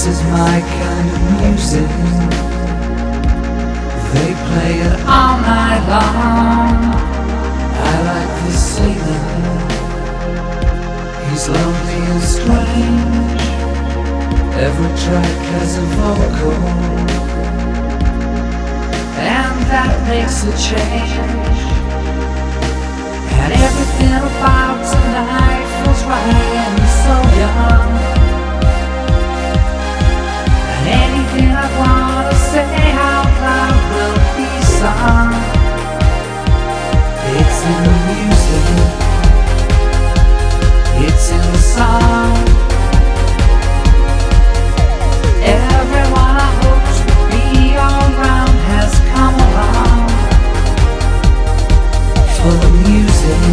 is my kind of music. They play it all night long. I like the singer. He's lonely and strange. Every track has a vocal, and that makes a change. And everything about tonight feels right, and he's so young. And anything I wanna say out loud will be sung. It's in the music, it's in the song. Everyone I hoped would be all around has come along. For the music,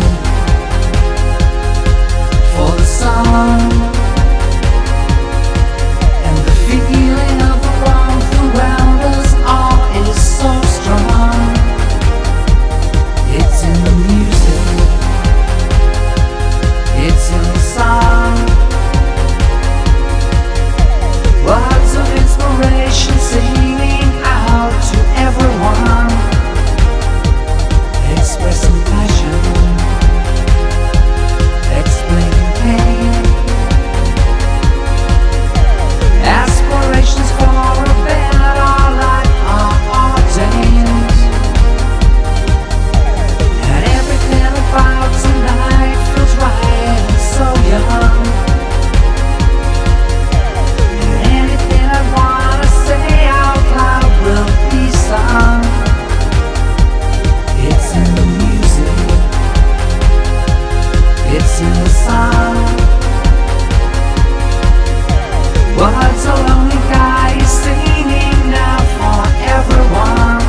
for the song, and the feeling of the warmth around us all is so strong. It's in the music, it's in the song. Words of inspiration singing out to everyone, expressing passion, explaining pain, aspirations for a better life are ordained. And everything about tonight feels right and so young. And anything I wanna say out loud will be sung. It's in the music, it's in the song. Words a lonely guy is singing now for everyone.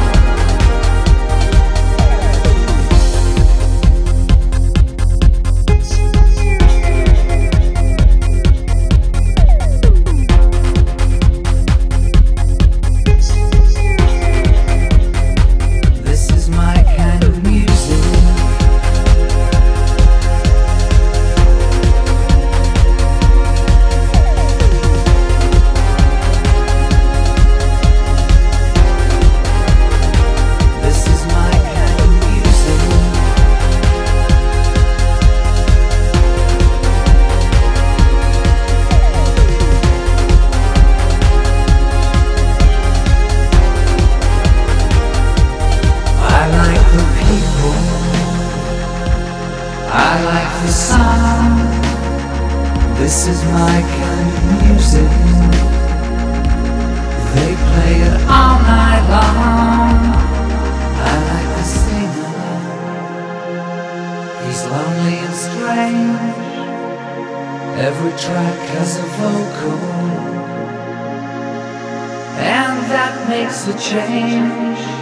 This is my kind of music. This is my kind of music. I like the people, I like the song. This is my kind of music. They play it all night long. I like the singer. He's lonely and strange. Every track has a vocal, and that makes a change.